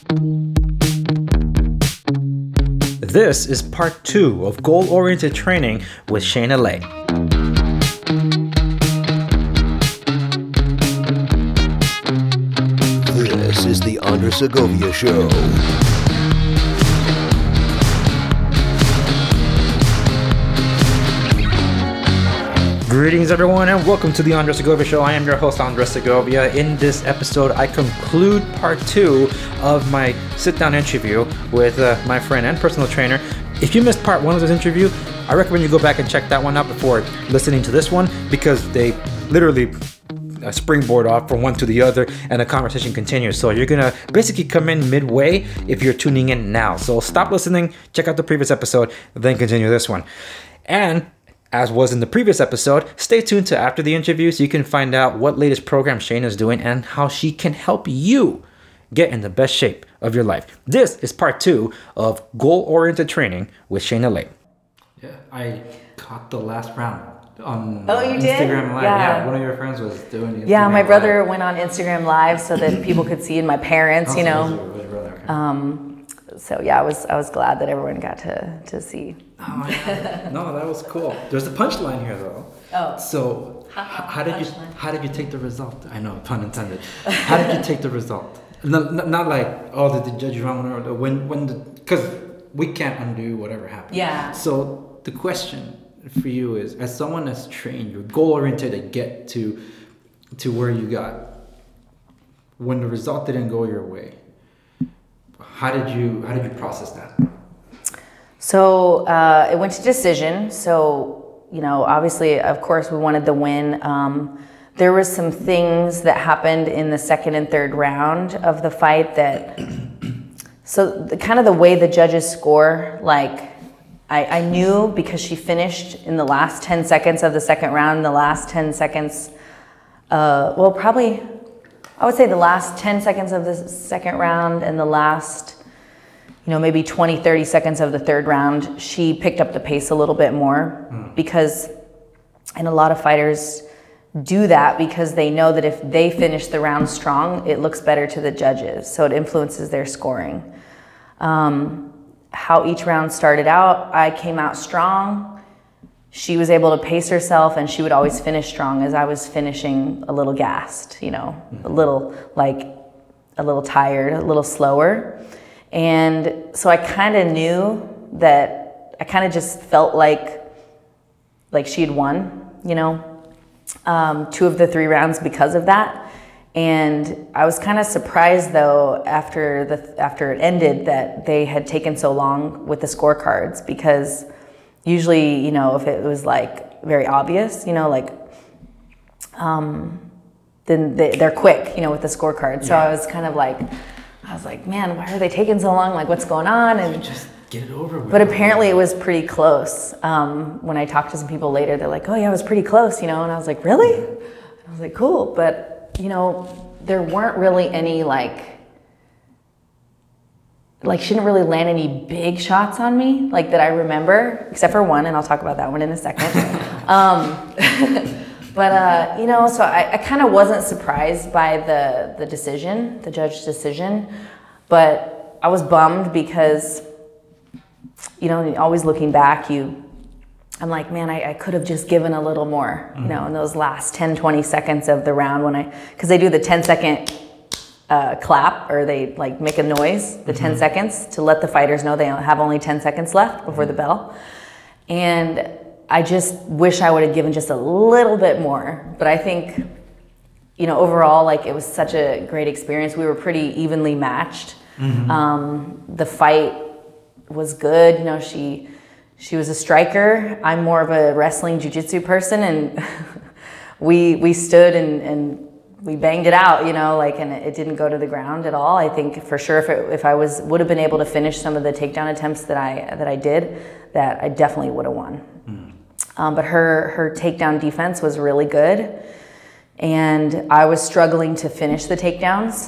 This is part 2 of goal-oriented training with Shayna Lay. This is the Andres Segovia Show. Greetings everyone and welcome to the Andres Segovia Show. I am your host Andres Segovia. In this episode I conclude part 2 of my sit-down interview with my friend and personal trainer. If you missed part 1 of this interview, I recommend you go back and check that one out before listening to this one, because they literally springboard off from one to the other and the conversation continues. So you're gonna basically come in midway if you're tuning in now. So stop listening, check out the previous episode, then continue this one. And as was in the previous episode, stay tuned to after the interview so you can find out what latest program Shayna is doing and how she can help you get in the best shape of your life. This is part 2 of goal-oriented training with Shayna Lay. Yeah, I caught the last round on you did? Instagram Live. Yeah. One of your friends was doing Instagram Yeah, my brother Live. went on Instagram Live so that people could see, and my parents, you know. So yeah, I was glad that everyone got to see. Oh, yeah. No, that was cool. There's a punchline here though. Oh. So how did you take the result? I know, pun intended. How did you take the result? Not like, oh, did the judge wrong, or because we can't undo whatever happened. Yeah. So the question for you is, as someone that's trained, you're goal oriented to get to where you got. When the result didn't go your way, how did you process that? So it went to decision. So, you know, obviously, of course, we wanted the win. There was some things that happened in the second and third round of the fight that, so kind of the way the judges score, like I knew because she finished in the last 10 seconds of the second round, the last 10 seconds, probably, I would say the last 10 seconds of the second round and the last, you know, maybe 20, 30 seconds of the third round, she picked up the pace a little bit more because, and a lot of fighters do that because they know that if they finish the round strong, it looks better to the judges. So it influences their scoring. How each round started out, I came out strong. She was able to pace herself, and she would always finish strong as I was finishing a little gassed, you know, a little tired, a little slower. And so I kind of knew that, I kind of just felt like she had won, you know, 2 of the 3 rounds because of that. And I was kind of surprised though after it ended that they had taken so long with the scorecards, because usually, you know, if it was like very obvious, you know, like then they're quick, you know, with the scorecard. So yeah. I was like, man, why are they taking so long? Like, what's going on? And just get it over with. But apparently it was pretty close. When I talked to some people later, they're like, oh yeah, it was pretty close, you know? And I was like, really? And I was like, cool. But, you know, there weren't really any like she didn't really land any big shots on me, like that I remember, except for one, and I'll talk about that one in a second. But, you know, so I kind of wasn't surprised by the decision, the judge's decision, but I was bummed because, you know, always looking back, I'm like, man, I could have just given a little more, you know, in those last 10, 20 seconds of the round because they do the 10-second clap, or they like make a noise, the 10 seconds to let the fighters know they have only 10 seconds left before the bell. And I just wish I would have given just a little bit more. But I think, you know, overall, like, it was such a great experience. We were pretty evenly matched. The fight was good. You know, she was a striker. I'm more of a wrestling jiu-jitsu person, and we stood and we banged it out, you know, like, and it didn't go to the ground at all. I think for sure if I would have been able to finish some of the takedown attempts that I did, that I definitely would have won. But her takedown defense was really good, and I was struggling to finish the takedowns.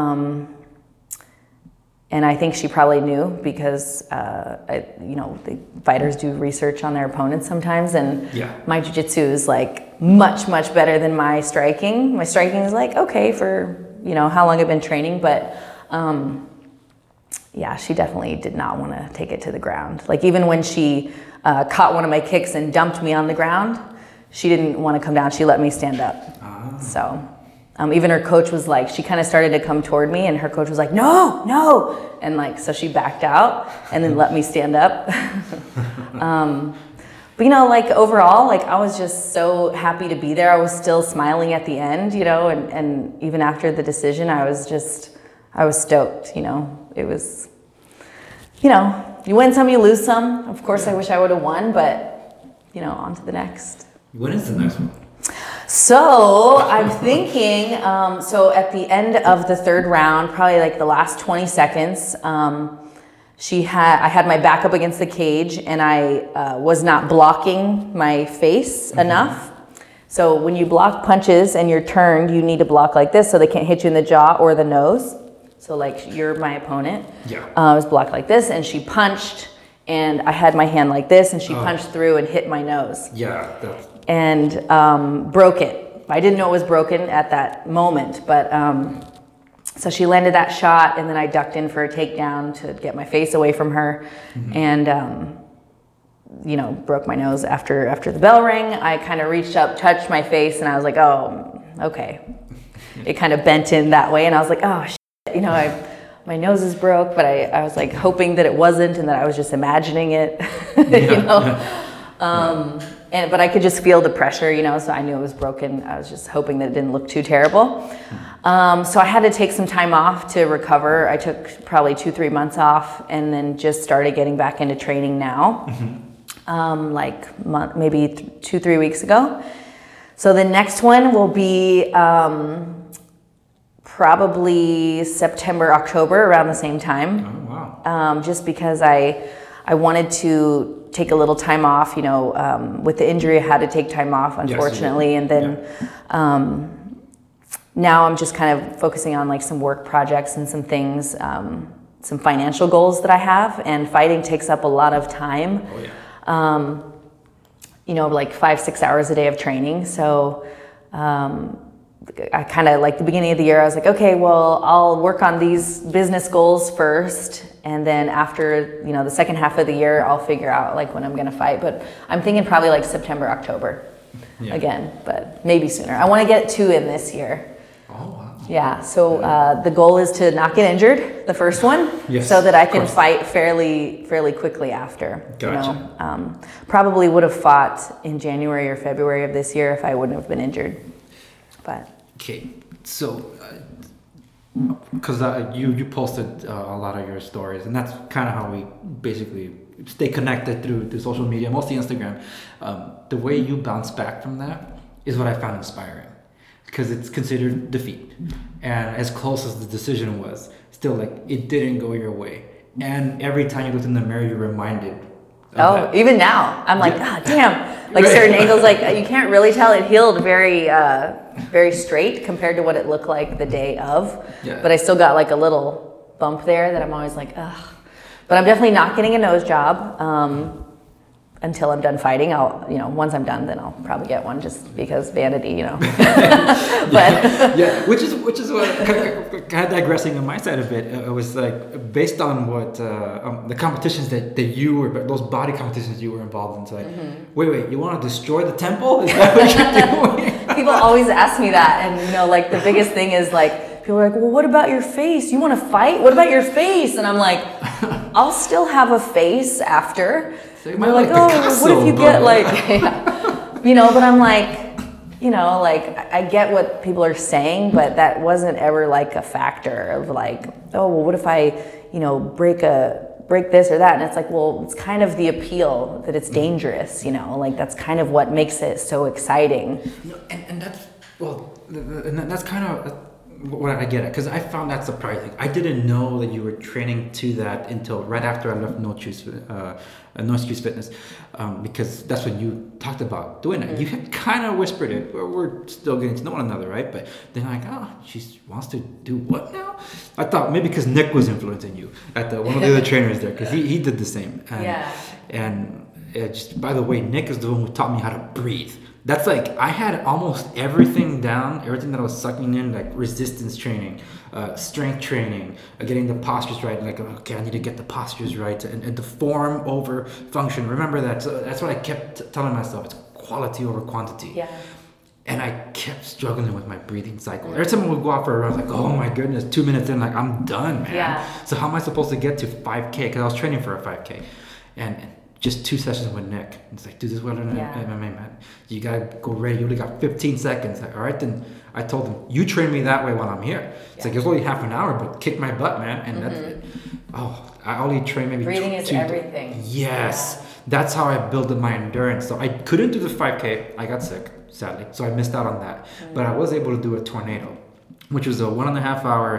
And I think she probably knew because, you know, the fighters do research on their opponents sometimes, and my jiu-jitsu is like much, much better than my striking. My striking is like okay for, you know, how long I've been training, but yeah, she definitely did not want to take it to the ground. Like even when she caught one of my kicks and dumped me on the ground, she didn't want to come down. She let me stand up. So even her coach was like, she kind of started to come toward me, and her coach was like, no. And like, so she backed out and then let me stand up. But you know, like overall, like I was just so happy to be there. I was still smiling at the end, you know, and even after the decision, I was stoked, you know. It was, you know, you win some, you lose some. Of course, I wish I would have won, but you know, on to the next. When is the next one? So I'm thinking, so at the end of the third round, probably like the last 20 seconds, I had my back up against the cage, and I was not blocking my face enough. So when you block punches and you're turned, you need to block like this so they can't hit you in the jaw or the nose. So like you're my opponent. Yeah. I was blocked like this, and she punched, and I had my hand like this, and she punched through and hit my nose. Yeah. And broke it. I didn't know it was broken at that moment, but so she landed that shot, and then I ducked in for a takedown to get my face away from her, and you know, broke my nose after the bell rang. I kind of reached up, touched my face, and I was like, oh, okay. It kind of bent in that way, and I was like, oh, shit. You know, my nose is broke, but I was like hoping that it wasn't, and that I was just imagining it, you know. But I could just feel the pressure, you know, so I knew it was broken. I was just hoping that it didn't look too terrible. So I had to take some time off to recover. I took probably 2-3 months off, and then just started getting back into training now, maybe 2-3 weeks ago. So the next one will be probably September, October, around the same time. Oh, wow. Just because I wanted to take a little time off, you know, with the injury, I had to take time off, unfortunately. Yes, and then now I'm just kind of focusing on like some work projects and some things, some financial goals that I have, and fighting takes up a lot of time. Oh, yeah. You know, like 5-6 hours a day of training. So I kind of like the beginning of the year, I was like, okay, well, I'll work on these business goals first. And then after, you know, the second half of the year, I'll figure out like when I'm going to fight. But I'm thinking probably like September, October again, but maybe sooner. I want to get 2 in this year. Oh, wow. Yeah. So the goal is to not get injured, the first one, so that I can fight fairly quickly after. Gotcha. You know, probably would have fought in January or February of this year if I wouldn't have been injured. But. Okay. So. Because you posted a lot of your stories, and that's kind of how we basically stay connected through social media, mostly Instagram. The way you bounce back from that is what I found inspiring, because it's considered defeat, and as close as the decision was, still like it didn't go your way, and every time you look in the mirror, you're reminded. Even now, I'm like, God damn. Like certain angles, like you can't really tell. It healed very straight compared to what it looked like the day of. Yeah. But I still got like a little bump there that I'm always like, ugh. But I'm definitely not getting a nose job until I'm done fighting. I'll, you know, once I'm done, then I'll probably get one just because vanity, you know. Which is what kind of digressing on my side a bit. It was like based on what the competitions that you were, those body competitions you were involved in. It's like, wait, you want to destroy the temple? Is that what you're doing? People always ask me that, and you know, like the biggest thing is like people are like, well, what about your face? You want to fight? What about your face? And I'm like, I'll still have a face after. They're like, oh, Picasso, what if you get like, you know, but I'm like, you know, like I get what people are saying, but that wasn't ever like a factor of like, oh, well, what if I, you know, break this or that? And it's like, well, it's kind of the appeal that it's dangerous, you know, like that's kind of what makes it so exciting. And that's, well, and that's kind of what I get it, because I found that surprising. I didn't know that you were training to that until right after I left No Excuse Fitness, because that's when you talked about doing it. You had kind of whispered it. We're still getting to know one another, right? But then like, oh, she wants to do what now? I thought maybe because Nick was influencing you at one of the other trainers there, because he did the same. And just by the way, Nick is the one who taught me how to breathe. That's like, I had almost everything down, everything that I was sucking in, like resistance training, strength training, getting the postures right. Like, okay, I need to get the postures right, and the form over function. Remember that. So that's what I kept telling myself. It's quality over quantity. Yeah. And I kept struggling with my breathing cycle. Every time I would go out for a run, I was like, oh my goodness, 2 minutes in, like, I'm done, man. Yeah. So how am I supposed to get to 5K? Because I was training for a 5K. And just 2 sessions with Nick. It's like, dude, this is what I'm MMA, man. You gotta go ready. You only got 15 seconds. Like, all right, then I told him, you train me that way while I'm here. It's like, it's only half an hour, but kick my butt, man. And that's it. Oh, I only train maybe Breathing is everything. Yes. That's how I built up my endurance. So I couldn't do the 5K. I got sick, sadly. So I missed out on that. But I was able to do a tornado, which was a 1.5 hour,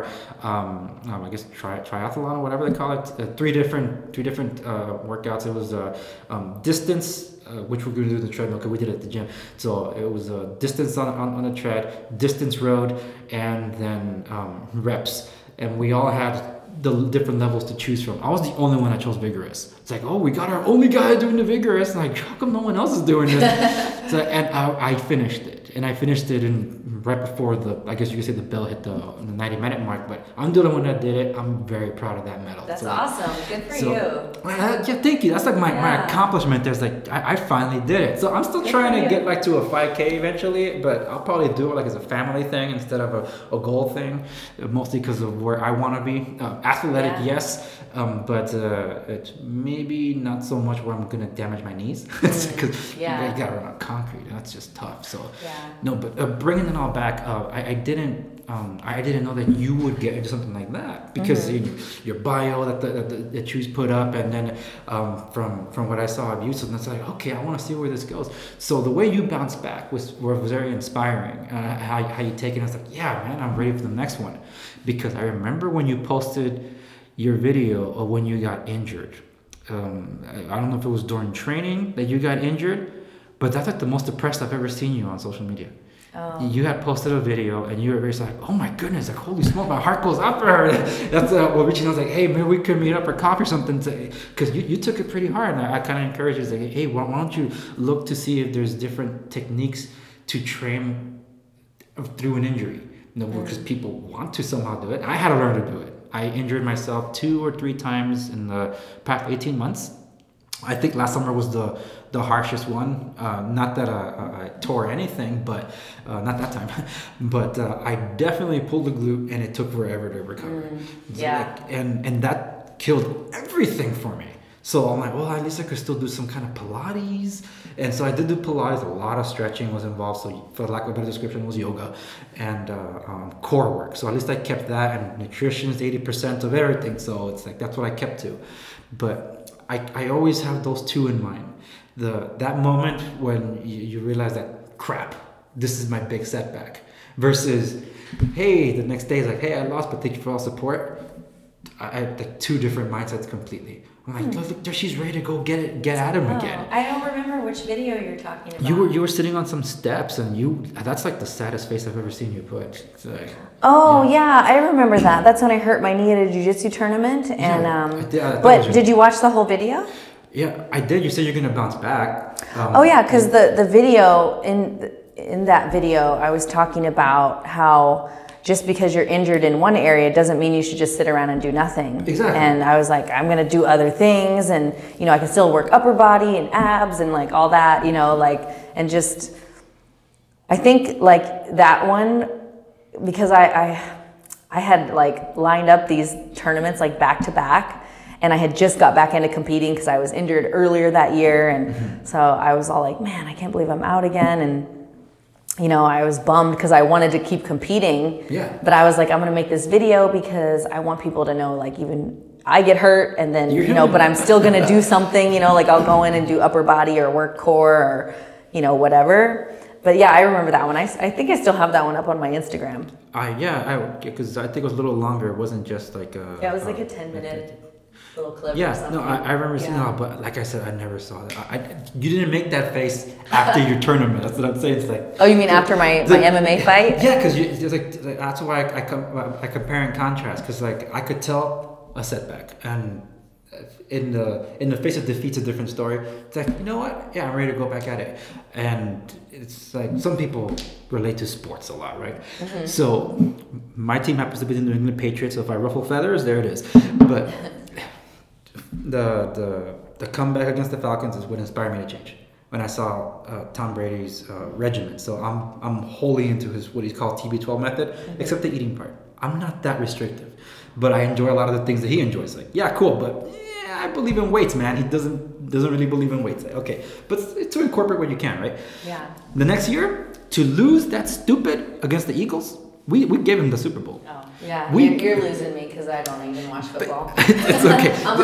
I guess triathlon or whatever they call it. Three different workouts. It was distance, which we're going to do the treadmill because we did it at the gym. So it was a distance on a tread, distance road, and then reps. And we all had the different levels to choose from. I was the only one that chose vigorous. It's like, oh, we got our only guy doing the vigorous. And like, how come no one else is doing this? So, and I finished it. And I finished it right before I guess you could say the bell hit the 90-minute mark. But I'm the only one that did it. I'm very proud of that medal. That's awesome. Good for you. Yeah, thank you. That's like my accomplishment. There's like, I finally did it. So I'm still trying to get like to a 5K eventually, but I'll probably do it like as a family thing instead of a goal thing, mostly because of where I want to be. Athletic, yes, but it's maybe not so much where I'm gonna damage my knees because you gotta run on concrete. That's just tough. So no, but bringing it all back, I didn't know that you would get into something like that because your bio that you put up, and then from what I saw of you, so that's like, okay, I want to see where this goes. So the way you bounced back was very inspiring. How you take it, I was like, yeah, man, I'm ready for the next one, because I remember when you posted your video of when you got injured. I don't know if it was during training that you got injured, but that's like the most depressed I've ever seen you on social media. Oh. You had posted a video and you were very like, oh my goodness, like holy smoke, my heart goes out for her. That's what Richie was like, hey, maybe we could meet up for coffee or something, because you took it pretty hard. And I kind of encouraged you, like, hey, why don't you look to see if there's different techniques to train through an injury? Because people want to somehow do it. I had to learn to do it. I injured myself 2 or 3 times in the past 18 months. I think last summer was the harshest one. Not that I tore anything, but not that time. But I definitely pulled the glute, and it took forever to recover. And that killed everything for me. So I'm like, well, at least I could still do some kind of Pilates. And so I did do Pilates. A lot of stretching was involved. So for lack of a better description, it was yoga and core work. So at least I kept that. And nutrition is 80% of everything. So it's like, that's what I kept to. But I always have those two in mind. That moment when you realize that, crap, this is my big setback. Versus, hey, the next day is like, hey, I lost, but thank you for all support. I had like 2 different mindsets completely. I'm like, look, she's ready to go get at him again. I don't remember which video you're talking about. You were sitting on some steps, and that's like the saddest face I've ever seen you put. It's like, I remember that. That's when I hurt my knee at a jiu-jitsu tournament. And but did you watch the whole video? Yeah, I did. You said you're gonna bounce back. Because the video in that video, I was talking about how just because you're injured in one area doesn't mean you should just sit around and do nothing. Exactly. And I was like, I'm going to do other things, and I can still work upper body and abs and like all that, and just, I think like that one, because I had like lined up these tournaments like back to back, and I had just got back into competing because I was injured earlier that year, and so I was all like, man, I can't believe I'm out again. And I was bummed because I wanted to keep competing. Yeah. But I was like, I'm going to make this video because I want people to know, like, even I get hurt, and then, but I'm still going to do something, like I'll go in and do upper body or work core or, whatever. But yeah, I remember that one. I think I still have that one up on my Instagram. Because I think it was a little longer. It wasn't just like a... Yeah, it was like a 10-minute... little clip or something. No, I remember seeing it, but like I said, I never saw that. You didn't make that face after your tournament. That's what I'm saying. It's like, oh, you mean after my MMA fight? Yeah, because like that's why I compare and contrast, because like I could tell a setback, and in the face of defeat's a different story. It's like, you know what? Yeah, I'm ready to go back at it. And it's like some people relate to sports a lot, right? So my team happens to be the New England Patriots. So if I ruffle feathers, there it is. But the comeback against the Falcons is what inspired me to change. When I saw Tom Brady's regimen, so I'm wholly into his what he's called TB12 method, except the eating part. I'm not that restrictive, but I enjoy a lot of the things that he enjoys. Like, yeah, cool, but yeah, I believe in weights, man. He doesn't really believe in weights. Like, okay, but to incorporate what you can, right? Yeah. The next year, to lose that stupid against the Eagles, we gave him the Super Bowl. Oh, yeah. You're losing me because I don't even watch football. It's okay. I'm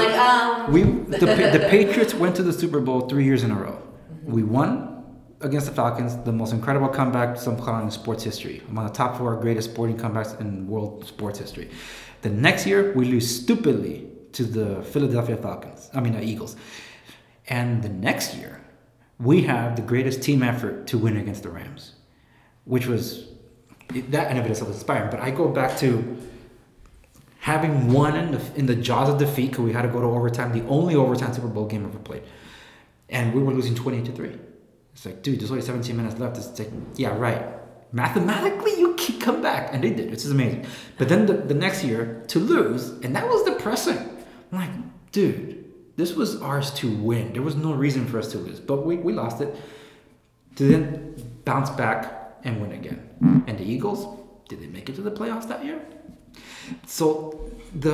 The Patriots went to the Super Bowl 3 years in a row. We won against the Falcons, the most incredible comeback some call in sports history. Among the top 4 greatest sporting comebacks in world sports history. The next year, we lose stupidly to the Philadelphia Eagles. And the next year, we have the greatest team effort to win against the Rams, which was, that in of itself was inspiring. But I go back to having won in the jaws of defeat, because we had to go to overtime, the only overtime Super Bowl game ever played. And we were losing 28-3. It's like, dude, there's only 17 minutes left. It's like, yeah, right. Mathematically, you can come back. And they did. It's just amazing. But then the next year, to lose, and that was depressing. I'm like, dude, this was ours to win. There was no reason for us to lose. But we lost it. To then bounce back and win again. And the Eagles, did they make it to the playoffs that year? So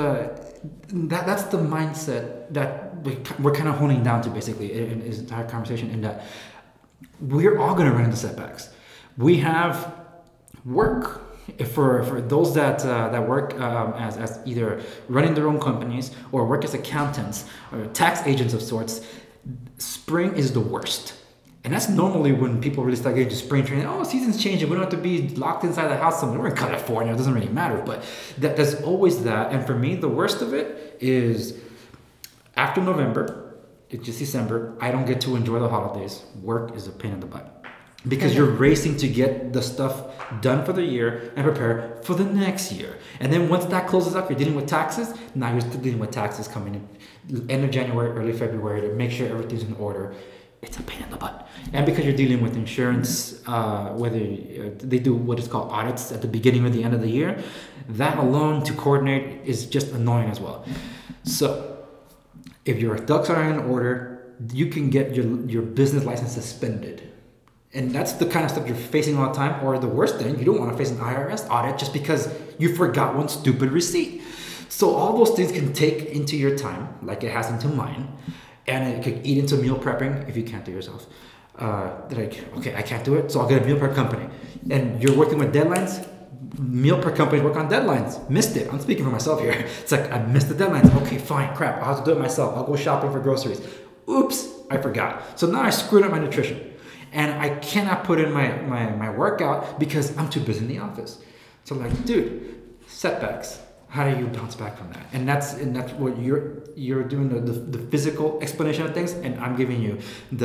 that's the mindset that we're kind of honing down to basically in this entire conversation, in that we're all going to run into setbacks. We have work for those that work as either running their own companies or work as accountants or tax agents of sorts. Spring is the worst. And that's normally when people really start getting to spring training. Oh, season's changing. We don't have to be locked inside the house somewhere. We're in California. It doesn't really matter. But there's always that. And for me, the worst of it is after November, it's just December, I don't get to enjoy the holidays. Work is a pain in the butt. Because you're racing to get the stuff done for the year and prepare for the next year. And then once that closes up, you're dealing with taxes. Now you're still dealing with taxes coming in end of January, early February to make sure everything's in order. It's a pain in the butt. And because you're dealing with insurance, whether they do what is called audits at the beginning or the end of the year, that alone to coordinate is just annoying as well. So if your ducks are in order, you can get your business license suspended. And that's the kind of stuff you're facing all the time. Or the worst thing, you don't want to face an IRS audit just because you forgot one stupid receipt. So all those things can take into your time, like it has into mine. And it could eat into meal prepping if you can't do it yourself. Like, okay, I can't do it, so I'll get a meal prep company. And you're working with deadlines. Meal prep companies work on deadlines. Missed it. I'm speaking for myself here. It's like, I missed the deadlines. Okay, fine, crap. I'll have to do it myself. I'll go shopping for groceries. Oops, I forgot. So now I screwed up my nutrition. And I cannot put in my workout because I'm too busy in the office. So like, dude, setbacks. How do you bounce back from that? And that's what you're doing the physical explanation of things, and I'm giving you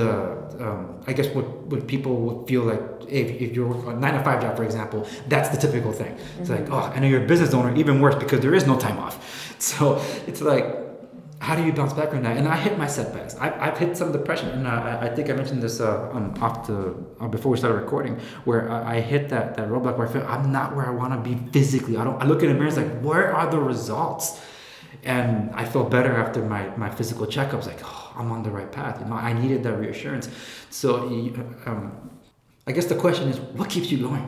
the I guess what people would feel like if you're working a 9-to-5 job, for example. That's the typical thing. It's like, oh, I know you're a business owner, even worse because there is no time off. So it's like, how do you bounce back from that? And I hit my setbacks. I've hit some depression, and I think I mentioned this before we started recording, where I hit that roadblock where I feel I'm not where I want to be physically. I look in the mirror, it's like, where are the results? And I felt better after my physical checkups. Like, oh, I'm on the right path. I needed that reassurance. So I guess the question is, what keeps you going?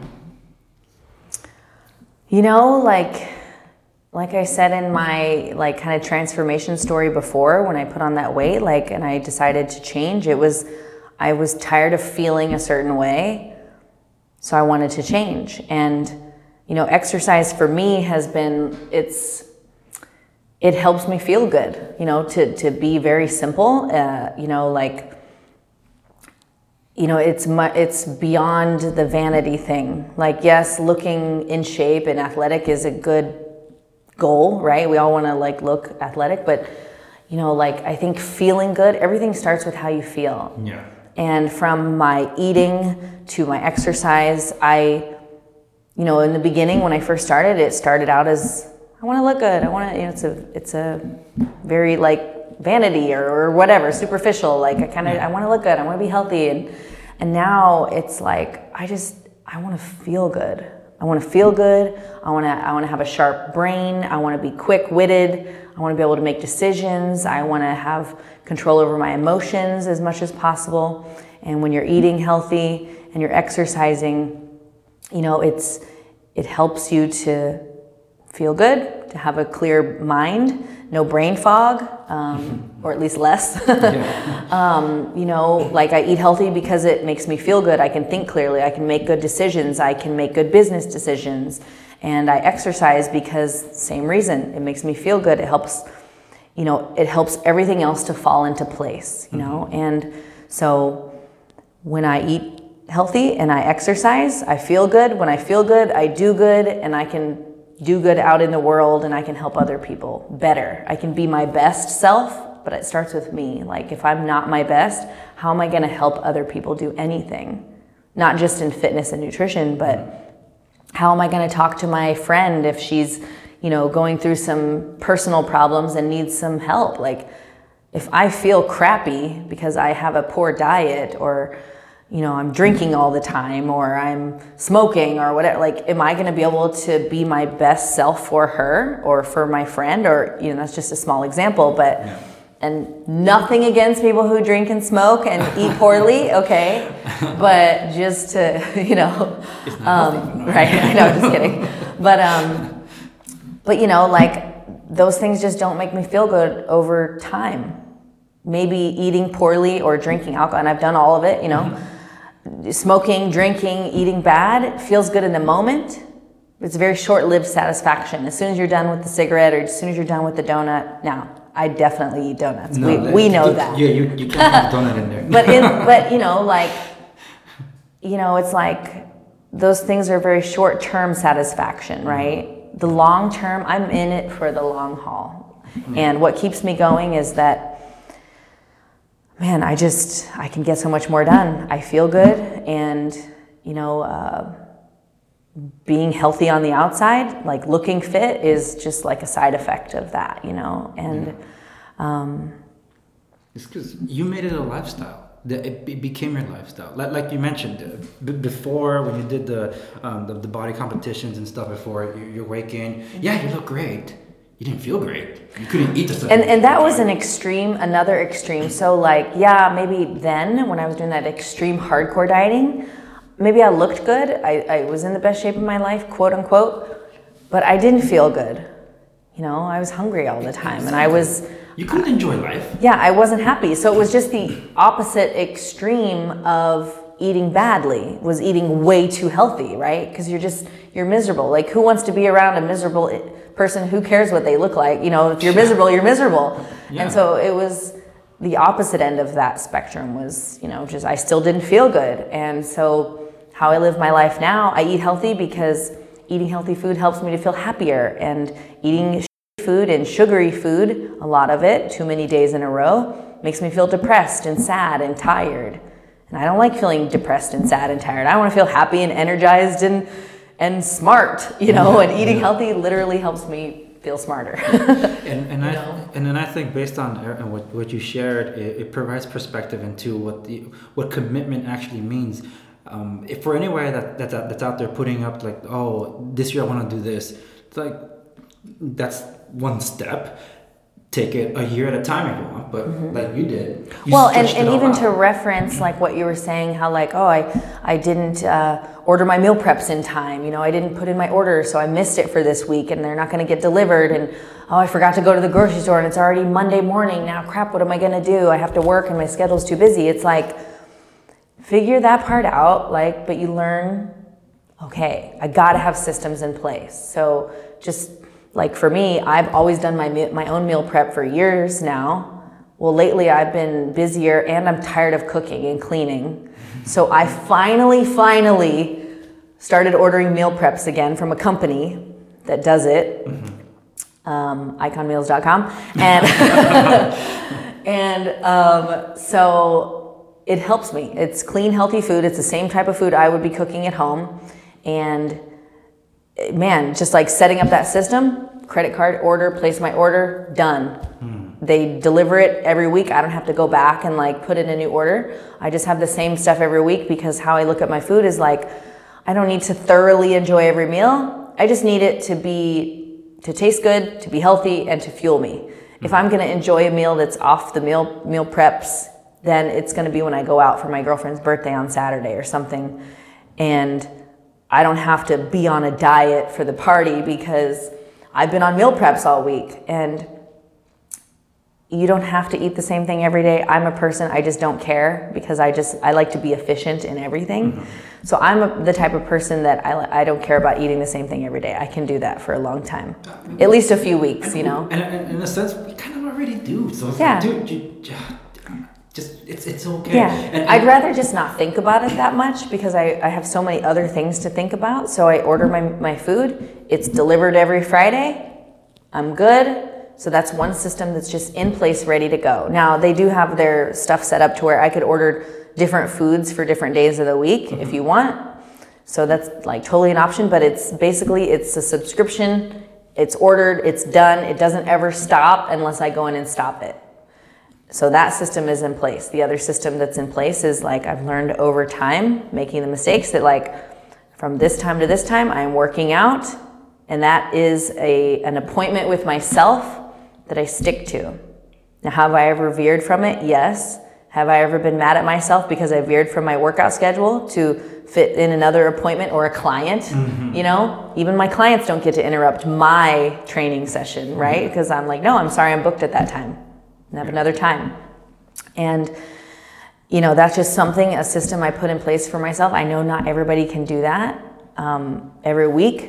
Like I said in my kind of transformation story before, when I put on that weight, and I decided to change, I was tired of feeling a certain way, so I wanted to change. And exercise for me has been, it helps me feel good, to be very simple, it's beyond the vanity thing. Like, yes, looking in shape and athletic is a good goal, right? We all want to look athletic, but I think feeling good, everything starts with how you feel. Yeah. And from my eating to my exercise, in the beginning when I first started, it started out as I want to look good. I want to, it's a very vanity or whatever, superficial. Like I want to look good. I want to be healthy. And now it's like, I want to feel good. I want to feel good. I want to have a sharp brain. I want to be quick-witted. I want to be able to make decisions. I want to have control over my emotions as much as possible. And when you're eating healthy and you're exercising, you know, it helps you to feel good, to have a clear mind, no brain fog, or at least less. You know, like I eat healthy because it makes me feel good. I can think clearly. I can make good decisions. I can make good business decisions. And I exercise because same reason. It makes me feel good. It helps, you know, it helps everything else to fall into place, you know. And so when I eat healthy and I exercise, I feel good. When I feel good, I do good, and I can do good out in the world, and I can help other people better. I can be my best self, but it starts with me. Like if I'm not my best, how am I going to help other people do anything? Not just in fitness and nutrition, but how am I going to talk to my friend if she's, you know, going through some personal problems and needs some help? Like if I feel crappy because I have a poor diet, or you know, I'm drinking all the time, or I'm smoking or whatever, like, am I going to be able to be my best self for her or for my friend? Or, you know, that's just a small example, but, and nothing against people who drink and smoke and eat poorly, okay? But just to, you know, right, I know, just kidding. But, you know, like, those things just don't make me feel good over time. Maybe eating poorly or drinking alcohol, and I've done all of it, you know. Smoking, drinking, eating bad feels good in the moment. It's a very short-lived satisfaction. As soon as you're done with the cigarette, or as soon as you're done with the donut, now I definitely eat donuts. No, we know that. Yeah, you can't have donut in there. but you know, like, you know, it's like those things are very short-term satisfaction, right? The long term, I'm in it for the long haul. And what keeps me going is that, man, I can get so much more done. I feel good, and, you know, being healthy on the outside, like looking fit, is just like a side effect of that, you know, and... It's because you made it a lifestyle. It became your lifestyle. Like you mentioned, before when you did the body competitions and stuff before your weight gain, yeah, you look great. You didn't feel great. You couldn't eat the stuff. And that was another extreme. So like, yeah, maybe then when I was doing that extreme hardcore dieting, maybe I looked good. I was in the best shape of my life, quote unquote, but I didn't feel good. You know, I was hungry all the time, and you couldn't enjoy life. Yeah, I wasn't happy. So it was just the opposite extreme of eating badly, was eating way too healthy, right? Because you're miserable. Like, who wants to be around a miserable person? Who cares what they look like? You know, if you're miserable, you're miserable. Yeah. And so it was the opposite end of that spectrum was, you know, just I still didn't feel good. And so how I live my life now, I eat healthy because eating healthy food helps me to feel happier, and eating food and sugary food, a lot of it, too many days in a row, makes me feel depressed and sad and tired. And I don't like feeling depressed and sad and tired. I want to feel happy and energized and smart, you know, and eating healthy literally helps me feel smarter. and then I think based on what you shared, it provides perspective into what commitment actually means. If for anybody that's out there putting up like, oh, this year I want to do this, it's like, that's one step. Take it a year at a time if you want, but like you did. And even to reference like what you were saying, how like, oh, I didn't order my meal preps in time. You know, I didn't put in my order, so I missed it for this week, and they're not going to get delivered. And oh, I forgot to go to the grocery store, and it's already Monday morning now. Crap, what am I going to do? I have to work, and my schedule's too busy. It's like, figure that part out. Like, but you learn, okay, I got to have systems in place. So just. Like for me, I've always done my own meal prep for years now. Well, lately I've been busier, and I'm tired of cooking and cleaning. So I finally started ordering meal preps again from a company that does it, iconmeals.com. And so it helps me. It's clean, healthy food. It's the same type of food I would be cooking at home. And man, just like setting up that system, credit card order, place my order, done. They deliver it every week. I don't have to go back and like put in a new order. I just have the same stuff every week, because how I look at my food is like, I don't need to thoroughly enjoy every meal. I just need it to taste good, to be healthy, and to fuel me. If I'm going to enjoy a meal that's off the meal preps, then it's going to be when I go out for my girlfriend's birthday on Saturday or something. And I don't have to be on a diet for the party because I've been on meal preps all week. And you don't have to eat the same thing every day. I'm a person, I just don't care, because I like to be efficient in everything. So I'm the type of person that I don't care about eating the same thing every day. I can do that for a long time, at least a few weeks, you know. And in a sense, we kind of already do. So it's Yeah. like, dude, it's okay. Yeah, And I'd rather just not think about it that much, because I have so many other things to think about. So I order my food, it's delivered every Friday, I'm good. So that's one system that's just in place, ready to go. Now, they do have their stuff set up to where I could order different foods for different days of the week if you want. So that's like totally an option, but it's a subscription. It's ordered, it's done. It doesn't ever stop unless I go in and stop it. So that system is in place. The other system that's in place is like, I've learned over time, making the mistakes that like, from this time to this time, I'm working out. And that is an appointment with myself that I stick to. Now, have I ever veered from it? Yes. Have I ever been mad at myself because I veered from my workout schedule to fit in another appointment or a client? You know, even my clients don't get to interrupt my training session, right? Because I'm like, no, I'm sorry, I'm booked at that time. And have another time. And, you know, that's just a system I put in place for myself. I know not everybody can do that every week.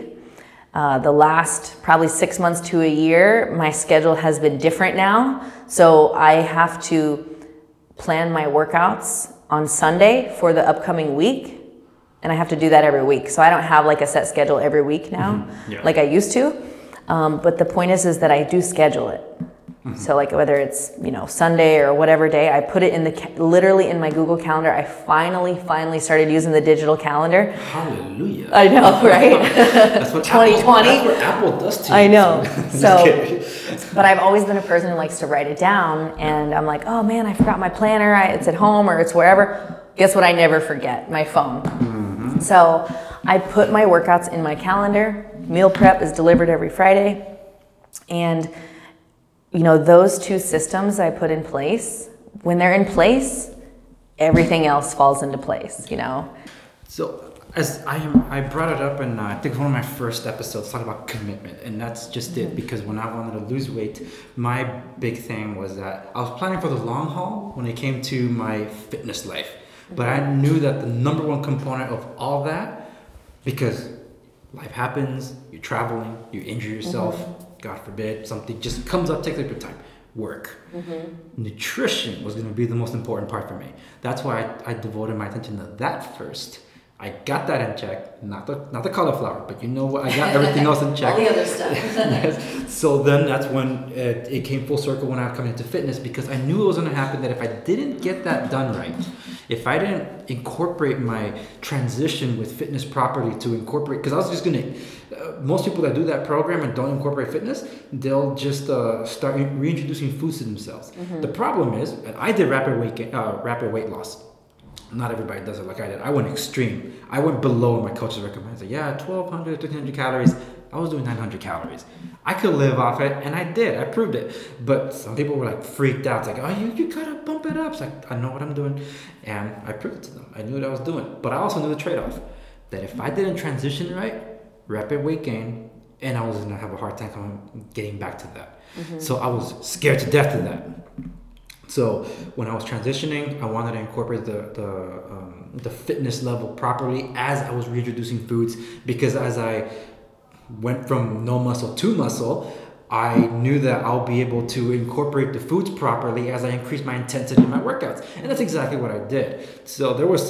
The last probably 6 months to a year, my schedule has been different now. So I have to plan my workouts on Sunday for the upcoming week. And I have to do that every week. So I don't have like a set schedule every week now, like I used to. But the point is that I do schedule it. So like whether it's, you know, Sunday or whatever day, I put it in literally in my Google Calendar. I finally started using the digital calendar. Hallelujah. I know, right? That's what 2020. That's what Apple does to you. I know. Just kidding. But I've always been a person who likes to write it down, and I'm like, oh man, I forgot my planner. It's at home or it's wherever. Guess what? I never forget my phone. So I put my workouts in my calendar. Meal prep is delivered every Friday, and you know, those two systems I put in place, when they're in place, everything else falls into place, you know? So as I brought it up in, I think one of my first episodes, talking about commitment. And that's just it, because when I wanted to lose weight, my big thing was that I was planning for the long haul when it came to my fitness life. But I knew that the number one component of all that, because life happens, you're traveling, you injure yourself, God forbid, something just comes up, takes up your time. Work. Nutrition was going to be the most important part for me. That's why I devoted my attention to that first. I got that in check, not the cauliflower, but you know what? I got everything else in check. All the other stuff. Yes. So then that's when it came full circle when I was coming into fitness, because I knew it was going to happen, that if I didn't get that done right, if I didn't incorporate my transition with fitness properly to incorporate, because I was just going to, most people that do that program and don't incorporate fitness, they'll just start reintroducing foods to themselves. The problem is, and I did rapid weight loss. Not everybody does it like I did. I went extreme. I went below my coach's recommended. Like, yeah, 1,200, 1,300 calories. I was doing 900 calories. I could live off it, and I did. I proved it. But some people were like freaked out. It's like, oh, you gotta bump it up. It's like, I know what I'm doing. And I proved it to them. I knew what I was doing. But I also knew the trade-off. That if I didn't transition right, rapid weight gain, and I was gonna have a hard time getting back to that. So I was scared to death of that. So when I was transitioning, I wanted to incorporate the fitness level properly as I was reintroducing foods, because as I went from no muscle to muscle, I knew that I'll be able to incorporate the foods properly as I increase my intensity in my workouts. And that's exactly what I did. So there was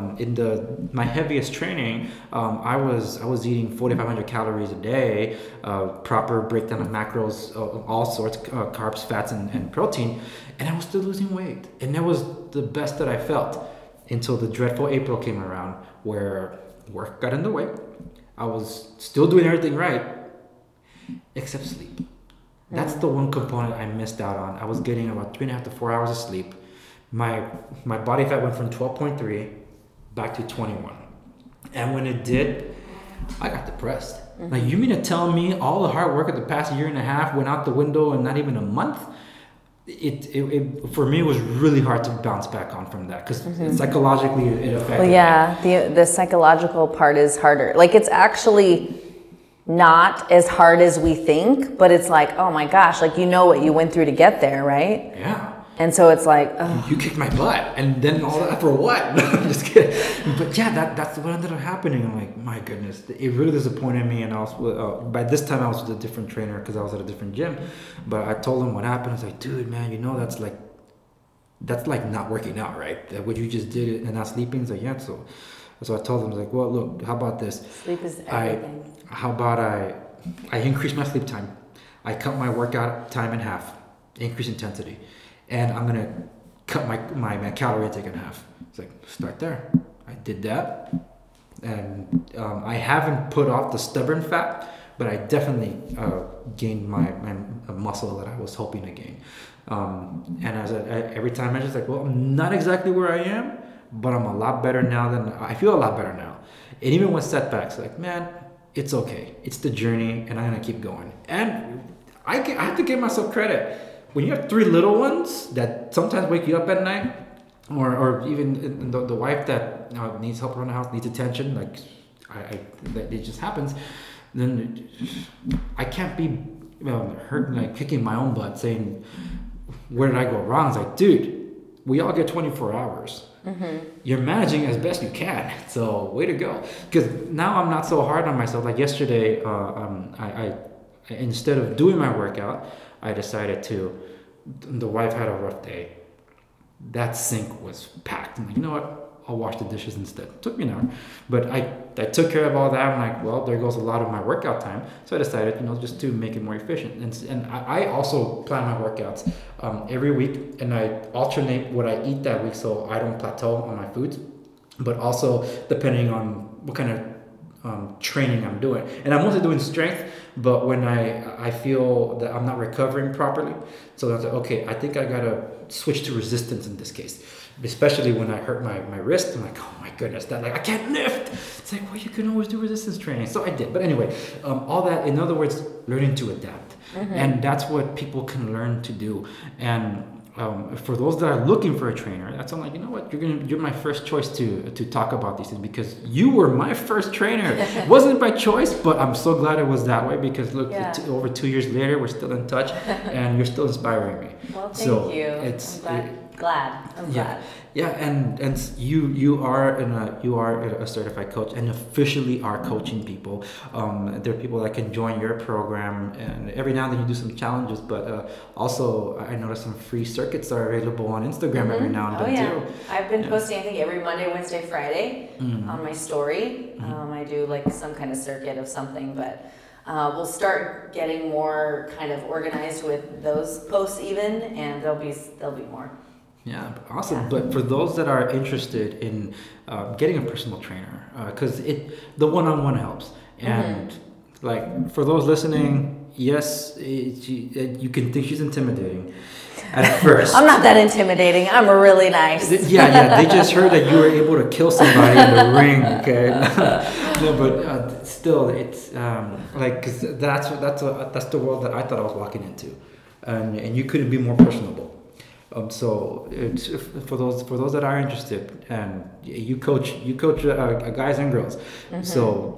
in my heaviest training, I was eating 4,500 calories a day, proper breakdown of macros, all sorts, carbs, fats, and protein, and I was still losing weight. And that was the best that I felt until the dreadful April came around, where work got in the way. I was still doing everything right, except sleep. That's the one component I missed out on. I was getting about 3.5 to 4 hours of sleep. My body fat went from 12.3 back to 21. And when it did, I got depressed. Like, you mean to tell me all the hard work of the past year and a half went out the window in not even a month? It for me, was really hard to bounce back on from that, because psychologically it affected Well, yeah, the psychological part is harder. Like, it's actually not as hard as we think, but it's like, oh my gosh, like, you know what you went through to get there, right? Yeah. And so it's like, You kicked my butt, and then all that for what? I'm just kidding. But yeah, that's what ended up happening. I'm like, my goodness, it really disappointed me. And I was by this time I was with a different trainer, because I was at a different gym. But I told him what happened. I was like, dude, man, you know that's like not working out, right? That what you just did and not sleeping. He's like, yeah. So I told him, I was like, well, look, how about this? sleep is everything. How about I increase my sleep time. I cut my workout time in half, increase intensity. And I'm gonna cut my calorie intake in half. It's like, start there. I did that, and I haven't put off the stubborn fat, but I definitely gained my muscle that I was hoping to gain. And every time I just like, well, I'm not exactly where I am, but I'm a lot better now I feel a lot better now. And even with setbacks, like, man, it's okay. It's the journey, and I'm gonna keep going. And I have to give myself credit. When you have 3 little ones that sometimes wake you up at night, or even the wife that needs help around the house, needs attention, like it just happens, then I can't be hurting, like kicking my own butt, saying, where did I go wrong? It's like, dude, we all get 24 hours. You're managing as best you can, so way to go. Because now I'm not so hard on myself. Like yesterday, I instead of doing my workout, I decided the wife had a rough day. That sink was packed. I'm like, you know what? I'll wash the dishes instead. It took me an hour. But I took care of all that. I'm like, well, there goes a lot of my workout time. So I decided, just to make it more efficient. And I also plan my workouts every week. And I alternate what I eat that week, so I don't plateau on my foods. But also depending on what kind of training I'm doing. And I'm mostly doing strength, but when I feel that I'm not recovering properly, so I was like, okay, I think I gotta switch to resistance in this case. Especially when I hurt my wrist, I'm like, oh my goodness, I can't lift. It's like, well, you can always do resistance training. So I did. But anyway, all that, in other words, learning to adapt. And that's what people can learn to do. And for those that are looking for a trainer, that's I'm like, you know what, you're my first choice to talk about these things, because you were my first trainer. It wasn't by choice, but I'm so glad it was that way, because look, over 2 years later, we're still in touch, and you're still inspiring me. Well, thank you. I'm glad. Yeah, and you are a certified coach, and officially are coaching people. There are people that can join your program, and every now and then you do some challenges, but also I noticed some free circuits are available on Instagram every now and then too. I've been posting, I think, every Monday, Wednesday, Friday on my story. I do like some kind of circuit of something, but we'll start getting more kind of organized with those posts even, and there'll be more. Yeah, awesome. Yeah. But for those that are interested in getting a personal trainer, because the one-on-one helps, and like for those listening, yes, you can think she's intimidating at first. I'm not that intimidating. I'm really nice. Yeah. They just heard that you were able to kill somebody in the ring. Okay, no, but still, it's like, cause that's the world that I thought I was walking into, and you couldn't be more personable. So it's for those that are interested, and you coach guys and girls. So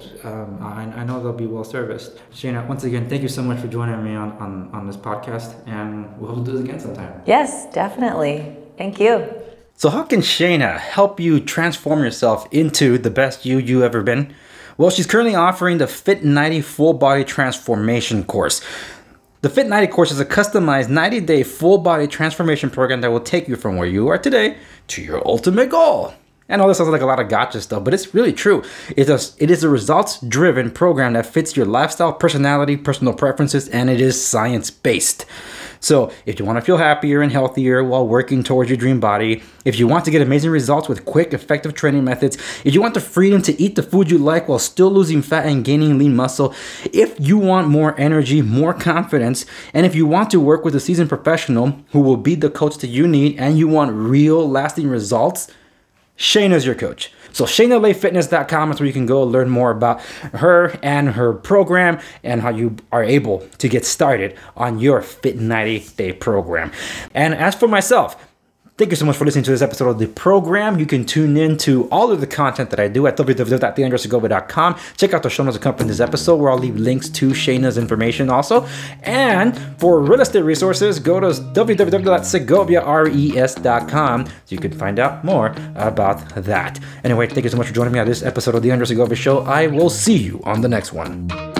I know they'll be well serviced. Shayna, once again, thank you so much for joining me on this podcast, and we'll hope to do this again sometime. Yes, definitely. Thank you. So how can Shayna help you transform yourself into the best you ever been? Well, she's currently offering the Fit 90 Full Body Transformation course. The Fit 90 course is a customized 90-day full body transformation program that will take you from where you are today to your ultimate goal. I know this sounds like a lot of gotcha stuff, but it's really true. It is a results-driven program that fits your lifestyle, personality, personal preferences, and it is science-based. So if you want to feel happier and healthier while working towards your dream body, if you want to get amazing results with quick, effective training methods, if you want the freedom to eat the food you like while still losing fat and gaining lean muscle, if you want more energy, more confidence, and if you want to work with a seasoned professional who will be the coach that you need and you want real lasting results, Shayna's your coach. So ShaynaLayFitness.com is where you can go learn more about her and her program and how you are able to get started on your Fit 90-day program. And as for myself, thank you so much for listening to this episode of the program. You can tune in to all of the content that I do at www.theandresegovia.com. Check out the show notes accompanying this episode where I'll leave links to Shayna's information also. And for real estate resources, go to www.segoviares.com so you can find out more about that. Anyway, thank you so much for joining me on this episode of The Andre Segovia Show. I will see you on the next one.